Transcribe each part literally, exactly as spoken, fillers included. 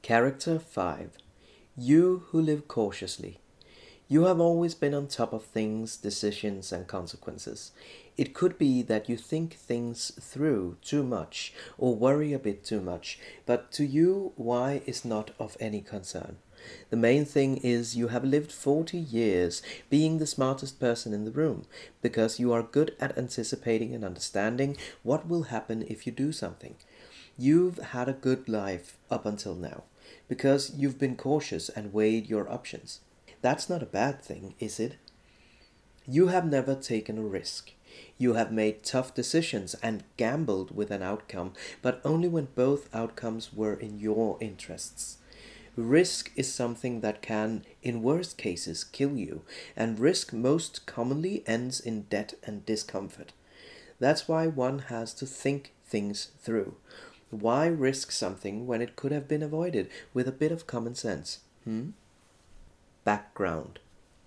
Character five. You who live cautiously. You have always been on top of things, decisions, and consequences. It could be that you think things through too much or worry a bit too much, but to you, why is not of any concern. The main thing is you have lived forty years being the smartest person in the room, because you are good at anticipating and understanding what will happen if you do something. You've had a good life up until now, because you've been cautious and weighed your options. That's not a bad thing, is it? You have never taken a risk. You have made tough decisions and gambled with an outcome, but only when both outcomes were in your interests. Risk is something that can, in worst cases, kill you, and risk most commonly ends in debt and discomfort. That's why one has to think things through. Why risk something when it could have been avoided with a bit of common sense? Hmm? Background.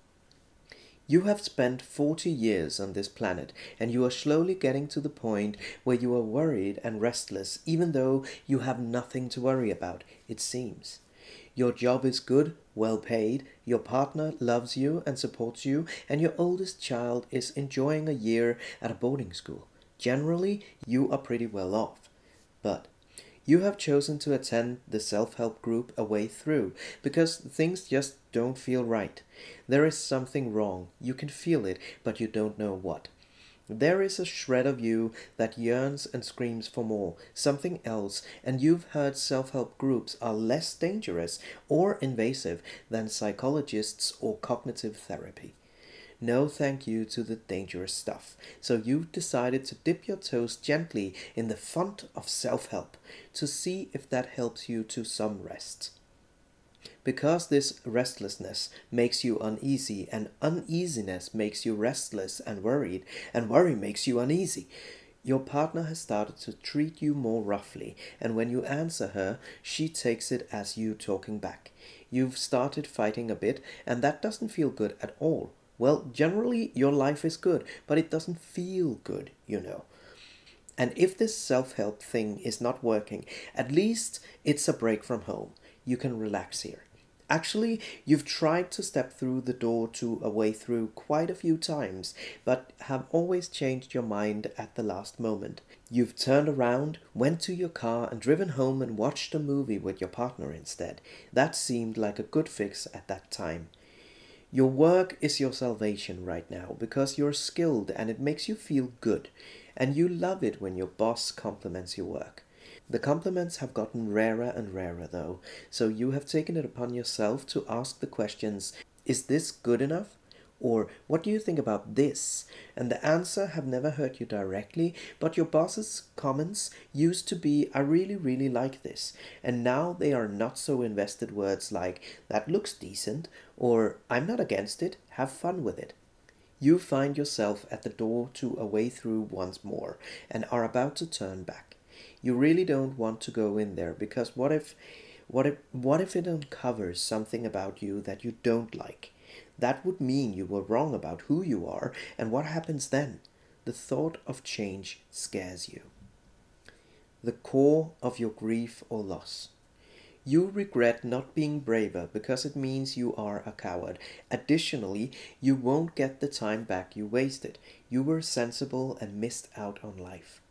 You have spent forty years on this planet, and you are slowly getting to the point where you are worried and restless, even though you have nothing to worry about, it seems. Your job is good, well paid, your partner loves you and supports you, and your oldest child is enjoying a year at a boarding school. Generally, you are pretty well off. But you have chosen to attend the self-help group a way through because things just don't feel right. There is something wrong. You can feel it, but you don't know what. There is a shred of you that yearns and screams for more, something else, and you've heard self-help groups are less dangerous or invasive than psychologists or cognitive therapy. No thank you to the dangerous stuff, so you've decided to dip your toes gently in the font of self-help to see if that helps you to some rest. Because this restlessness makes you uneasy, and uneasiness makes you restless and worried, and worry makes you uneasy, your partner has started to treat you more roughly, and when you answer her, she takes it as you talking back. You've started fighting a bit, and that doesn't feel good at all. Well, generally your life is good, but it doesn't feel good, you know. And if this self-help thing is not working, at least it's a break from home. You can relax here. Actually, you've tried to step through the door to a way through quite a few times, but have always changed your mind at the last moment. You've turned around, went to your car and driven home and watched a movie with your partner instead. That seemed like a good fix at that time. Your work is your salvation right now because you're skilled and it makes you feel good, and you love it when your boss compliments your work. The compliments have gotten rarer and rarer though, so you have taken it upon yourself to ask the questions, is this good enough? Or what do you think about this? And the answer have never hurt you directly, but your boss's comments used to be, I really, really like this. And now they are not so invested words like, that looks decent, or I'm not against it, have fun with it. You find yourself at the door to a way through once more, and are about to turn back. You really don't want to go in there, because what if, what if, what if it uncovers something about you that you don't like? That would mean you were wrong about who you are, and what happens then? The thought of change scares you. The core of your grief or loss. You regret not being braver because it means you are a coward. Additionally, you won't get the time back you wasted. You were sensible and missed out on life.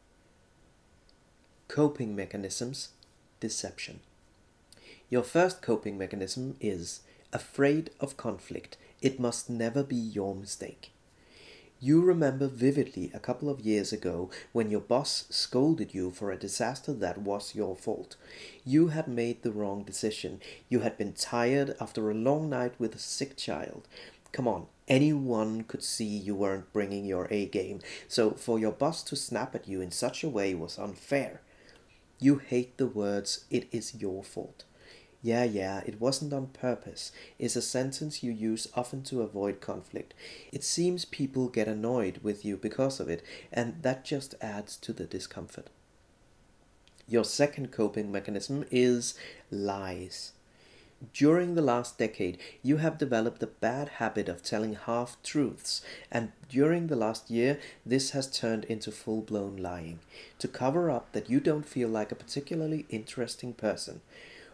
Coping mechanisms. Deception. Your first coping mechanism is afraid of conflict. It must never be your mistake. You remember vividly a couple of years ago when your boss scolded you for a disaster that was your fault. You had made the wrong decision. You had been tired after a long night with a sick child. Come on, anyone could see you weren't bringing your A game, so for your boss to snap at you in such a way was unfair. You hate the words, it is your fault. Yeah, yeah, it wasn't on purpose, is a sentence you use often to avoid conflict. It seems people get annoyed with you because of it, and that just adds to the discomfort. Your second coping mechanism is lies. During the last decade, you have developed a bad habit of telling half-truths, and during the last year, this has turned into full-blown lying, to cover up that you don't feel like a particularly interesting person.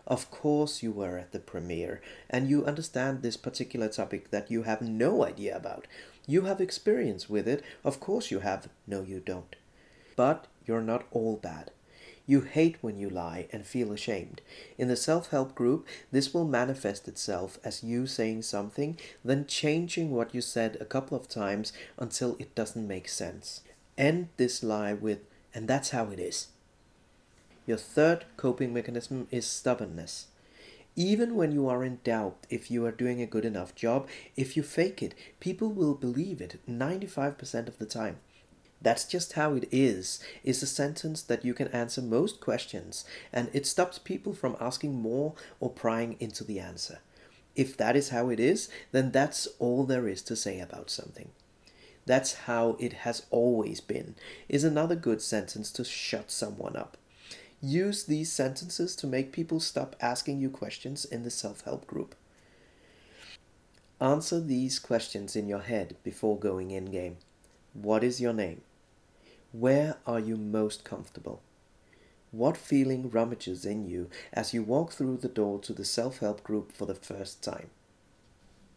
Of course you were at the premiere, and you understand this particular topic that you have no idea about. You have experience with it, of course you have. No, you don't. But you're not all bad. You hate when you lie and feel ashamed. In the self-help group, this will manifest itself as you saying something, then changing what you said a couple of times until it doesn't make sense. End this lie with, and that's how it is. Your third coping mechanism is stubbornness. Even when you are in doubt if you are doing a good enough job, if you fake it, people will believe it ninety-five percent of the time. That's just how it is, is a sentence that you can answer most questions, and it stops people from asking more or prying into the answer. If that is how it is, then that's all there is to say about something. That's how it has always been, is another good sentence to shut someone up. Use these sentences to make people stop asking you questions in the self-help group. Answer these questions in your head before going in-game. What is your name? Where are you most comfortable? What feeling rummages in you as you walk through the door to the self-help group for the first time?